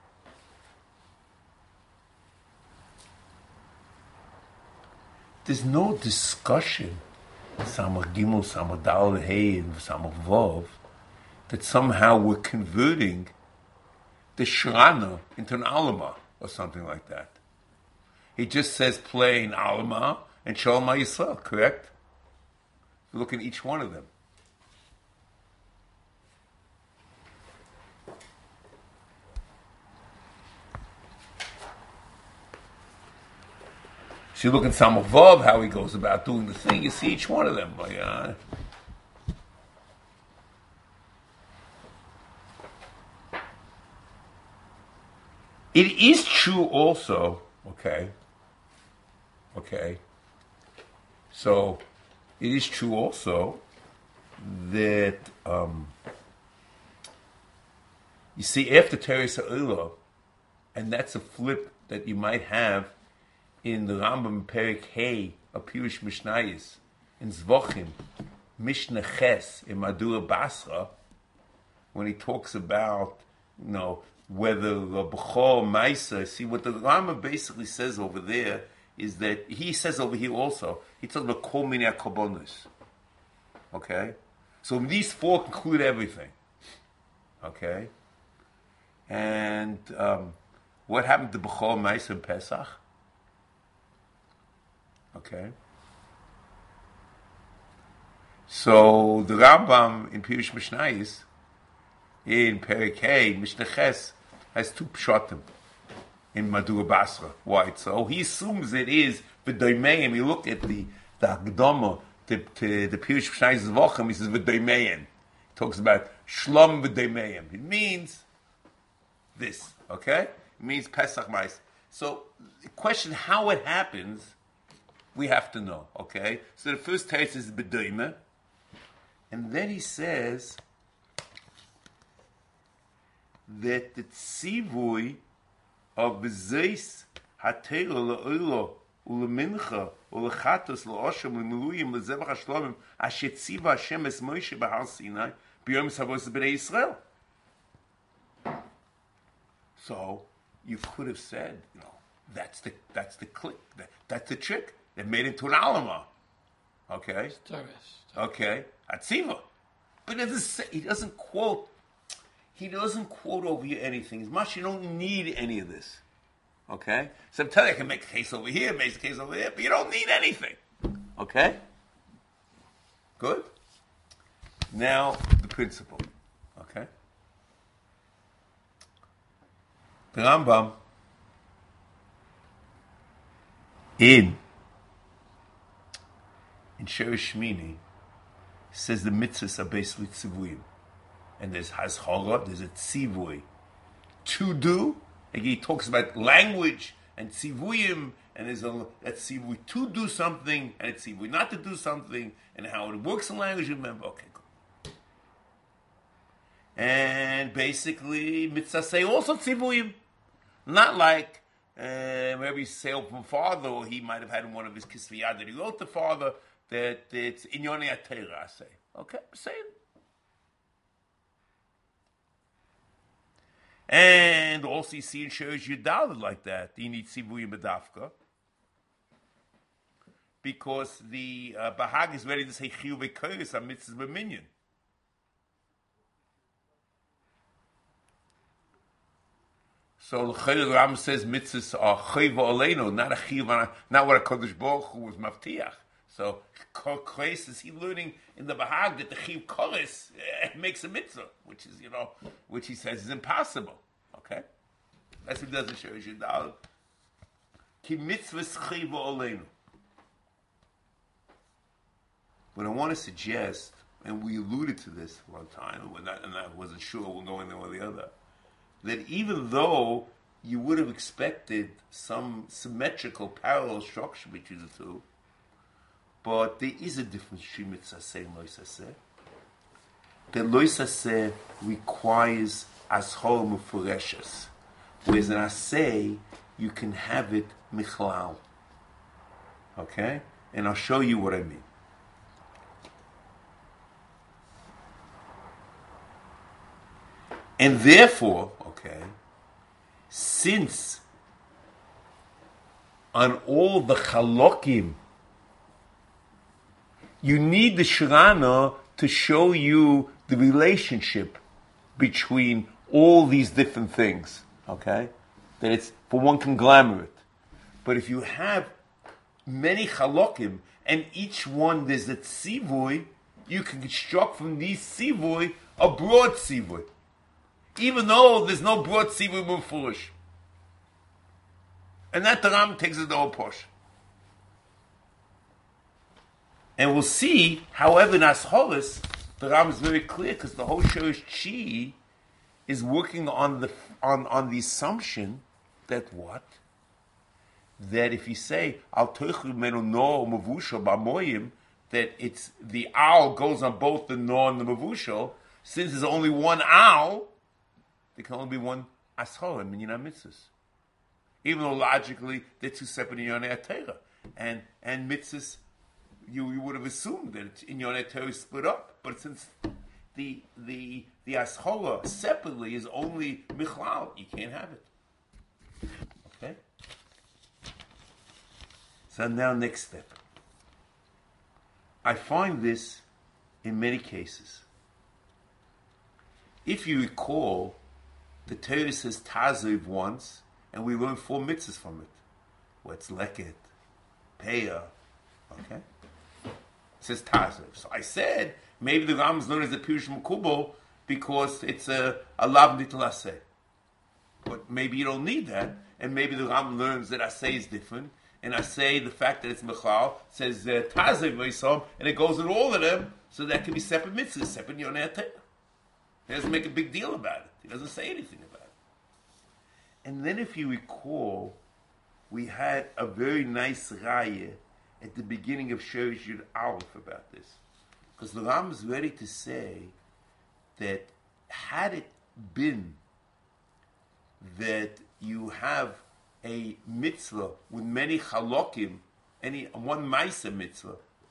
there's no discussion, Samar Gimel, Samar Dal, Hey, and Samar Vav, that somehow we're converting the Shirana into an Alama or something like that. He just says plain Alama and Shalom Yisrael, correct? Look at each one of them. So you look at Samar Vav, how he goes about doing the thing, you see each one of them. It is true also, okay, so it is true also that, you see, after Teres Ha'olah, and that's a flip that you might have in the Rambam Perik Hey of Pirush Mishnayos, in Zvochim, Mishnah Ches, in Madura Basra, when he talks about, whether the B'chor Maisa, see what the Rambam basically says over there is that, he says over here also, he talks about Kol Minei HaKarbonos. Okay? So these four include everything. Okay? And what happened to B'chor Maisa in Pesach? Okay? So the Rambam in Pirush Mishnayos, in Perek Hey, Mishnah Ches, has two pshatim in Madura Basra. Why? So he assumes it is v'doimeim. You look at the Akdama, the Pirush Mishnayos Zvochem, he says v'doimeim. He talks about shlom v'doimeim. It means this, okay? It means Pesach Mais. So the question how it happens, we have to know, okay? So the first text is v'doimeh, and then he says that the tzivui of bezeis hatera le'oilo ulemincha ulechatos le'osham le'miluyim le'zevach hashlamim asher tziva Hashem es Moshe b'Har Sinai b'yom savos b'nei Yisrael. So you could have said, that's the click, that's the trick. They made it into an alama. Okay. Okay. Atziva. But he doesn't quote over here anything. As much you don't need any of this. Okay? So I'm telling you, I can make a case over here, make a case over there, but you don't need anything. Okay? Good? Now, the principle. Okay? The Rambam in Sheresh Shmini says the mitzvahs are basically tzivuyim. And there's hazchara, there's a tzivui. To do, and he talks about language and tzivuyim, and there's a tzivui to do something, and a tzivui not to do something, and how it works in language, remember, okay, good. And basically, mitzvahs say also tzivuyim. Not like maybe say from father, or he might have had in one of his kisviyad that he wrote the father, that it's in Yonei Atera, I say. Okay, say it. And also you see in Sheresh Yudalad like that. You need Tzivuyim B'dafka. Because the Bahag is ready to say Chiyuv V'koyos on mitzvahs b'minyan. So the Ram says mitzvahs are Chiyuv Oleinu, not a Chiyuv, not what a Kodesh Baruch Hu was Mavtiach. So, Kores is he learning in the Bahag that the Chiv Kores makes a mitzvah, which is, which he says is impossible. Okay? That's what he does in Sheresh Yudal. Ki mitzvahs Chiv Oleinu. But I want to suggest, and we alluded to this for a long time, and I wasn't sure one going one or the other, that even though you would have expected some symmetrical parallel structure between the two, but there is a difference between mitzaseh and loisaseh. The loisaseh requires ashor mufureshes, whereas in aseh you can have it michlal. Okay? And I'll show you what I mean. And therefore, okay, since on all the chalokim you need the Shirana to show you the relationship between all these different things, okay? That it's for one conglomerate. But if you have many chalokim, and each one there's a tzivui, you can construct from these tzivui a broad tzivui. Even though there's no broad tzivui mufurish. And that the Ram takes it the whole portion. And we'll see, however, in Ashoris, the Ram is very clear because the whole Sheresh Chi is working on the assumption that what? That if you say Al Toichu Menu No Mavusha Bamoyim, that it's the owl goes on both the No and the Mavushal, since there's only one owl, there can only be one Ashorim in Yonah Mitzvahs. Even though logically they're two separate in Yonah Atera. And Mitzvahs, you would have assumed that in Yonah Atera is split up, but since the aschola separately is only michlal, you can't have it. Okay? So now next step. I find this in many cases. If you recall, the Torah says Taziv once, and we learned 4 mitzvahs from it. What's leket, peah, okay? It says Taziv. So I said, maybe the Ram is known as the Pirush Mekubal because it's a lav nitl aseh. But maybe you don't need that, and maybe the Ram learns that aseh is different, and aseh, the fact that it's mechal, says Taziv v'yisom, and it goes in all of them, so that can be separate mitzvahs, separate yonei Torah. He doesn't make a big deal about it. He doesn't say anything about it. And then if you recall, we had a very nice raya at the beginning of Sherish Yud Aleph about this. Because the Ram is ready to say that had it been that you have a mitzvah with many chalokim, one Maisa mitzvah,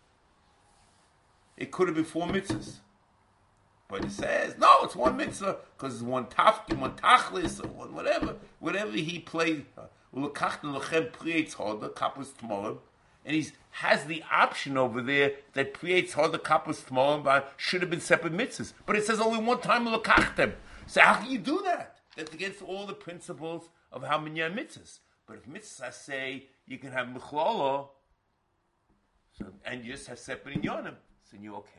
it could have been 4 mitzvahs. But it says, no, it's 1 mitzvah, because it's one tafkim, one tachlis, or one whatever he played. And he has the option over there that creates harder kappas tomorrow should have been separate mitzvahs. But it says only one time l'kachtem. So how can you do that? That's against all the principles of how minyan mitzvahs. But if mitzvahs say you can have mechlala, and you just have separate inyanim, so you're okay.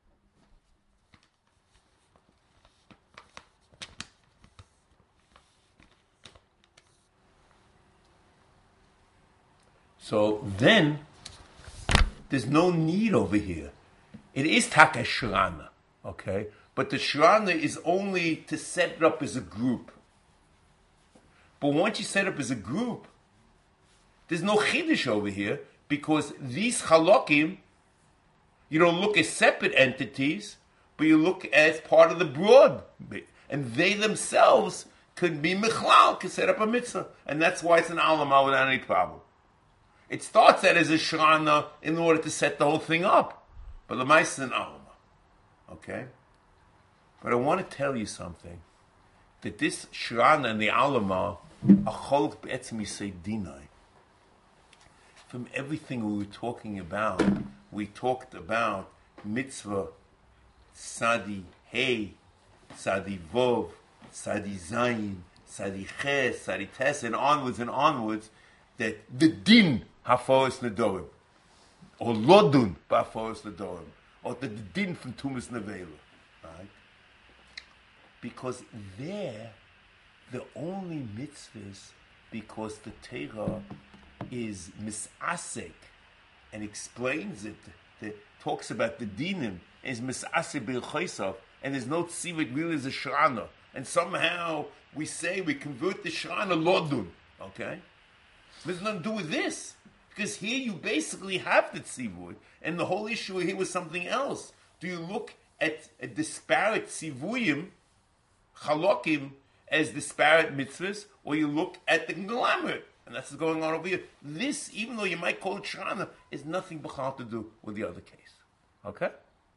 So then, there's no need over here. It is taka shrana, okay? But the shrana is only to set it up as a group. But once you set it up as a group, there's no chiddush over here, because these halakim, you don't look as separate entities, but you look as part of the broad. And they themselves could be mechlal, could set up a mitzvah. And that's why it's an alama without any problem. It starts out as a shrana in order to set the whole thing up. But the mice is an alama. Okay? But I want to tell you something. That this shrana and the alama are cholok be'etzim yisei dinai. From everything we were talking about, we talked about mitzvah, sadi hey, sadi vov, sadi zayin, sadi ches, sadi tes, and onwards, that the din haforos nedorim, or lodun b'haforos nedorim, or the din from tumas nevela, right? Because there, the only mitzvahs, because the Torah is misasek and explains it, that talks about the dinim, is misasek b'ilchaisav, and there's no tzivit really as a shrana, and somehow we convert the shrana lodun, okay? There's nothing to do with this. Because here you basically have the tzivui. And the whole issue here was something else. Do you look at a disparate tzivuyim, chalokim, as disparate mitzvahs, or you look at the conglomerate? And that's what's going on over here. This, even though you might call it shrana, is nothing b'chal to do with the other case. Okay?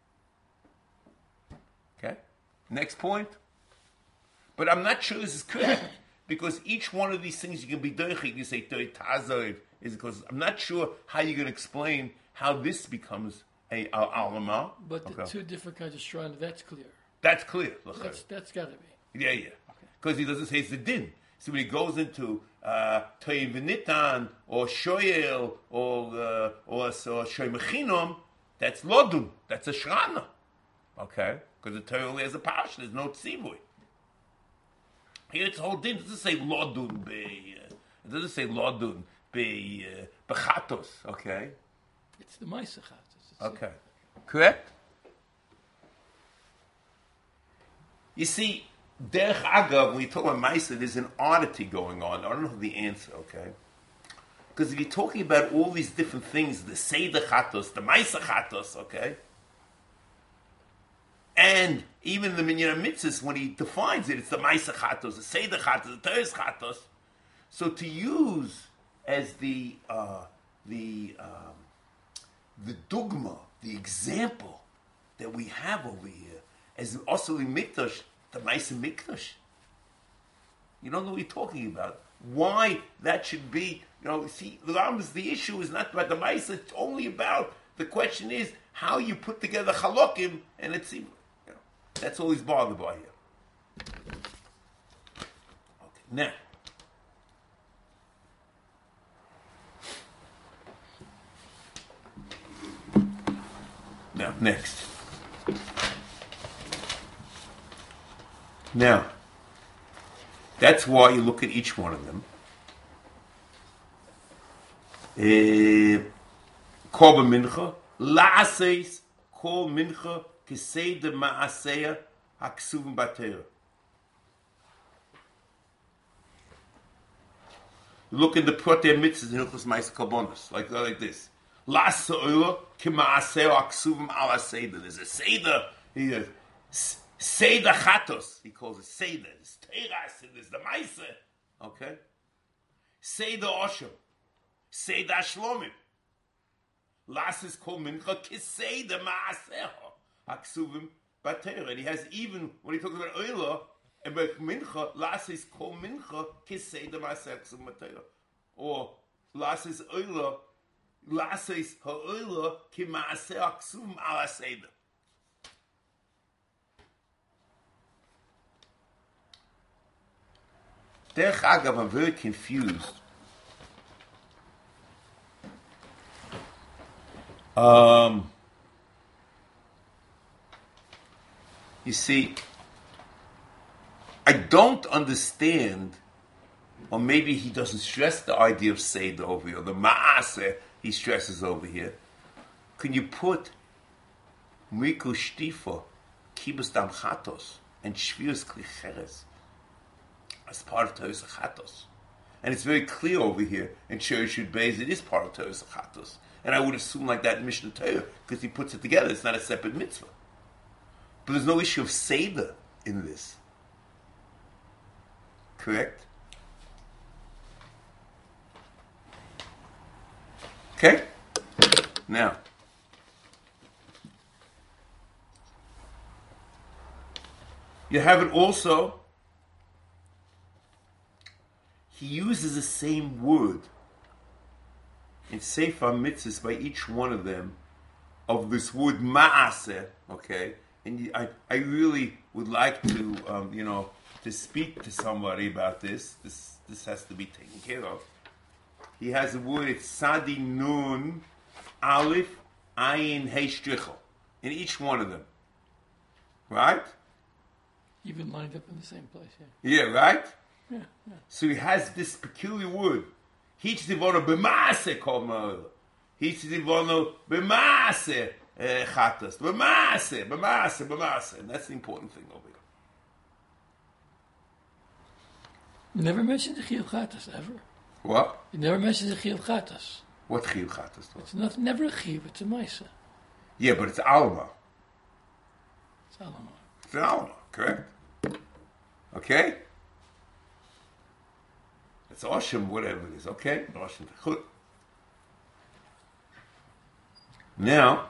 Okay? Next point. But I'm not sure this is correct. Because each one of these things you can be doichik, you say tazav, is because I'm not sure how you're going to explain how this becomes a alama. But the 2 different kinds of shrine, that's clear. That's clear. That's got to be. Yeah. Because he doesn't say it's the din. So when he goes into toyin v'nitan, or shoyel, or shoy mechinom, that's lodun. That's a shrana. Okay? Because the Torah only has a parsha. There's no tzivui. Here it's whole din. It doesn't say lodun be. It doesn't say lodun be bechatos. Okay. It's the ma'aseh chatos. Okay. Correct. You see, derech agav, when you talk about ma'aseh, there's an oddity going on. I don't know the answer. Okay. Because if you're talking about all these different things, the seder chatos, the ma'aseh chatos, okay. And even the minyan mitzvahs, when he defines it, it's the ma'aseh chatos, the seder chatos, the teres chatos. So to use as the dogma, the example that we have over here, as also in Mikdash, the Maisa Mikdash. You don't know what you're talking about. Why that should be, see, the issue is not about the Maisa, it's only about, the question is, how you put together Chalokim, and it's, that's all he's bothered by here. Okay, now, next. Now, that's why you look at each one of them. Korban Mincha, La'aseis, Kol Mincha, Kesei de Ma'aseya, Haksuvim Batera. Look in the Protei Mitzvahs in Hilchos Ma'aseh Karbonos, like this. La'aseh Oila, K'ma'aseya, Haksuvim Ala Seder. There's a Seder, he says, Seder Chatos, he calls it Seder. There's Teras, and there's the Maisa. Okay? Seder Oshem. Seder Shlomim. Las is Kol Mincha, Kiseder Ma'aseha. Haksuvim Batera. And he has even, when he talks about Oila, about Mincha, Las is Kol Mincha, Kiseder Ma'aseha, Haksuvim Batera. Or Las is Oila, Las is Ha'oila, Ki Ma'aseha, Haksuvim Ala Seder. Derech Agav, I'm very confused. You see, I don't understand, or maybe he doesn't stress the idea of Seder over here, the Ma'aseh he stresses over here. Can you put Miku Shtifa, Kibus Dam Chatos, and Shvius Klicheres as part of Teres Chatos? And it's very clear over here in Cherishut Beis, it is part of Teres Chatos. And I would assume like that in Mishnah Torah, because he puts it together, it's not a separate mitzvah. But there's no issue of Seder in this. Correct? Okay? Now, you have it also, he uses the same word in Sefer Mitzvahs by each one of them of this word Ma'aseh, okay? And I really would like to, to speak to somebody about this. This has to be taken care of. He has a word, it's Sadi Nun Aleph Ayin Hey Strichel in each one of them. Right? Even lined up in the same place, yeah. Yeah, right? Yeah. So he has this peculiar word. Hiç divono b'maaseh kol ma'olah. Hiç divono b'maaseh chatas. B'maaseh. And that's the important thing over here. You never mentioned the Chiyuv Chatas, ever. What? You never mentioned the Chiyuv Chatas. What Chiyuv Chatas? It's never a Chiyuv, it's a Maisa. Yeah, but it's Alma. It's Alama. It's an Alma, correct? Okay? It's Oshim, whatever it is, okay? Oshim. Good. Now,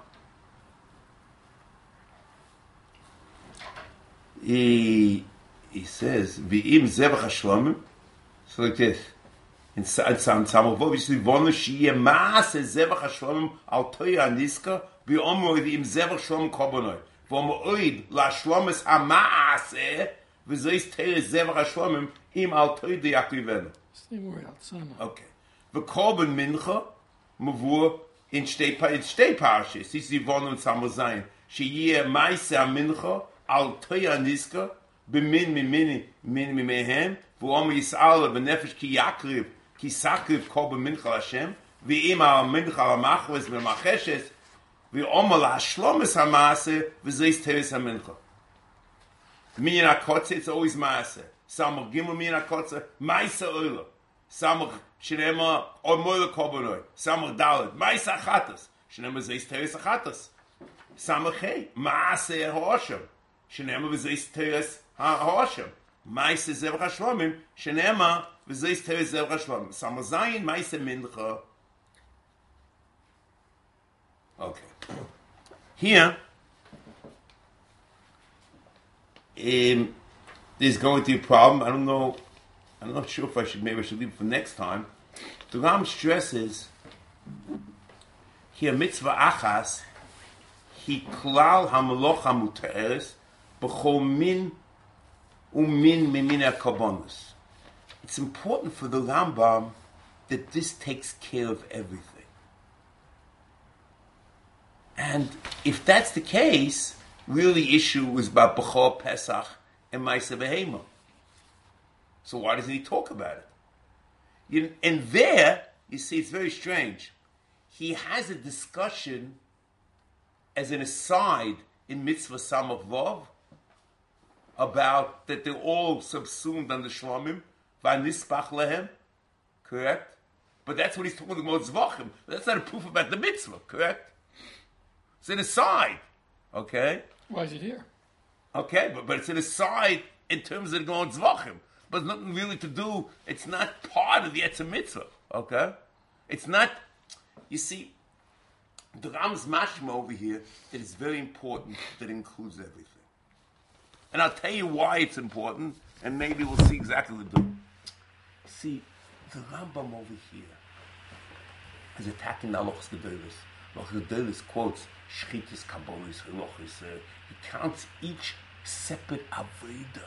he says, V'im zevach hashlomim, so like this, in Samavov, obviously, Vonu shiye maase zevach hashlomim al toya aniska, v'omo v'im zevach shlomim kobonoi, v'omo oid la shlomis ha-maase, v'zois teres zevach hashlomim im al toya de yakrivenu. Same word, Altsana. Okay. V'korban mincha, mavur, in shtei parshas, this is Yvonne and Samozayin, sheyeh maase ha-mincha, al toya aniska, b'min mehem, v'omo yis'ala b'nefesh ki yakriv, ki sakriv korban mincha l'Hashem, v'im ha-mincha l'machves v'macheshes, v'omo l'hashlomes ha-maase, v'zeis teres ha-mincha. Minyan ha-kotze, it's always maase. Samach gimel minyan ha-kotze, maase oila. Samach shenema omoila korbanoi. Samach dalet, maase ha-chatas. Shenema zeis teres ha-chatas. Samach hey, maase ha-oshem. Shenema v'zeis teres ha-oshem. Maase zevach ha-shlomim. Shenema v'zeis teres zevach ha-shlomim. Samach zayin, maase mincha. Okay. Here, there's going to be a problem. I don't know. I'm not sure if maybe I should leave it for next time. The Ram stresses here mitzvah achas he klal hamalocha muteres b'chol min umin mimina kabonus. It's important for the Rambam that this takes care of everything. And if that's the case, really the issue is about B'chol Pesach and Ma'aseh Behema. So why doesn't he talk about it? And there, you see, it's very strange. He has a discussion as an aside in Mitzvah Samach Vav about that they're all subsumed under Shlomim, V'anispach lehem, correct? But that's what he's talking about Zvachim. That's not a proof about the mitzvah, correct? It's an aside, okay? Why is it here? Okay, but it's an aside in terms of going Zvachim. But it's nothing really to do, it's not part of the Etzem Mitzvah, okay? It's not, you see, the Ram's mashma over here, that it's very important that it includes everything. And I'll tell you why it's important, and maybe we'll see exactly what to do. See, the Rambam over here is attacking the Alochas Gedolos. Alochas Gedolos quotes Shchitis, Kabbalis, Halachos. He counts each separate avodah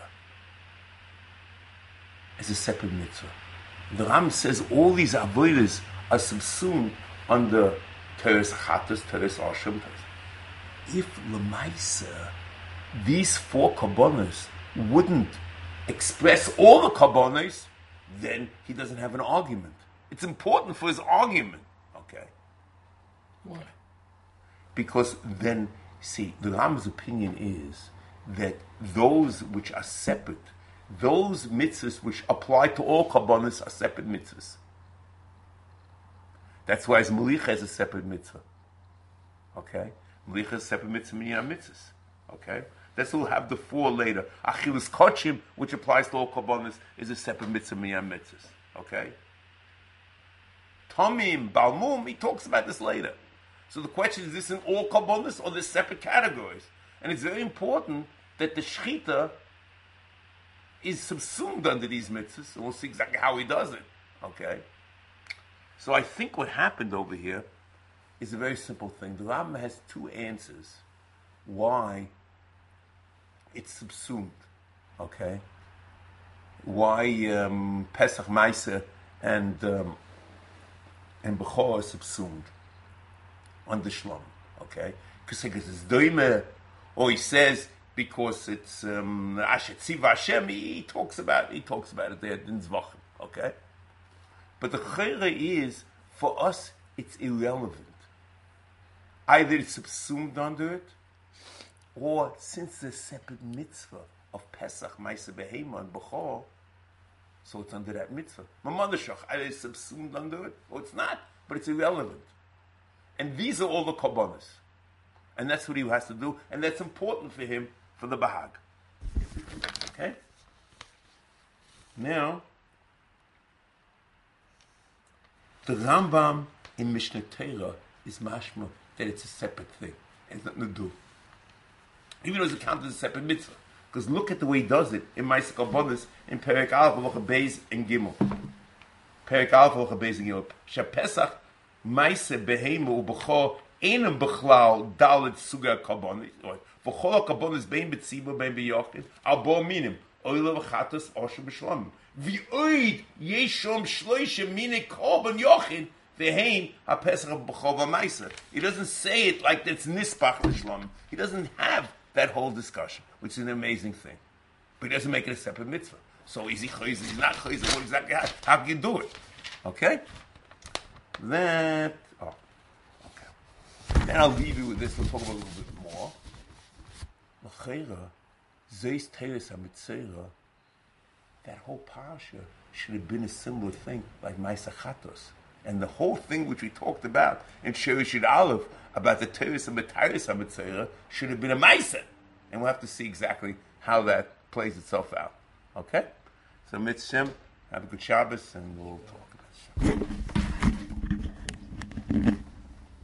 as a separate mitzvah. The Ram says all these avodas are subsumed under Teres Chatas, Teres Asham. If Lemaisa, these four kabbonos wouldn't express all the kabbonos, then he doesn't have an argument. It's important for his argument, okay? Why? Because then, see, the Ram's opinion is that those which are separate, those mitzvahs which apply to all kabbonos are separate mitzvahs. That's why his Melicha is a separate mitzvah. Okay? Melicha is a separate mitzvah, minyan mitzvahs. Okay? That's why we'll have the four later. Achilus Kochim, which applies to all kabbonos, is a separate mitzvah, minyan mitzvahs. Okay? Tomim, Balmum, he talks about this later. So the question is this in all kabbonos or there's separate categories? And it's very important that the shechita is subsumed under these mitzvahs, and we'll see exactly how he does it. Okay? So I think what happened over here is a very simple thing. The Rambam has two answers why it's subsumed. Okay? Why Pesach Ma'aseh and Bechor are subsumed under Shlom. Okay? Because it's Doime, or he says because it's Asher Tziva Hashem, he talks about it there in Zvachim. Okay? But the chayre is, for us, it's irrelevant. Either it's subsumed under it, or since there's separate mitzvah of Pesach, Ma'aseh Behema, and Bechor, so it's under that mitzvah. Mamadashach, either it's subsumed under it, or it's not, but it's irrelevant. And these are all the kabbonos. And that's what he has to do, and that's important for him, for the Bahag. Okay? Now, the Rambam in Mishnah Torah is mashma that it's a separate thing. It has nothing to do. Even though it's counted as a separate mitzvah. Because look at the way he does it in Ma'aseh Kabbonos in Perek Aleph, Halacha Beis and Gimel. Perek Aleph, Halacha Beis and Gimel. Shapesach, Ma'aseh Behema u'Bechor Einem Bechlal Dalet Suga Kabbonos. V'chol HaKabbonos bein b'tziba bein b'yochin al bo minim. Oile v'chatos osher b'shlomim. V'oid yeshom shloisha mine korban yochin v'hein ha-pesach b'chol v'maisa. He doesn't say it like it's nispach l'shlomim. He doesn't have that whole discussion, which is an amazing thing. But he doesn't make it a separate mitzvah. So is he chayz, is he not chayz, what exactly, how can you do it? Okay? Then I'll leave you with this, we'll talk about it a little bit more. L'chayra, zeis teres ha-mitzera, that whole parasha should have been a similar thing like Ma'aseh Chatos. And the whole thing which we talked about in Shereshit Aleph about the Teres and B'Teres HaMitzera should have been a Ma'aseh. And we'll have to see exactly how that plays itself out. Okay? So Mitzvah, have a good Shabbos, and we'll talk about it.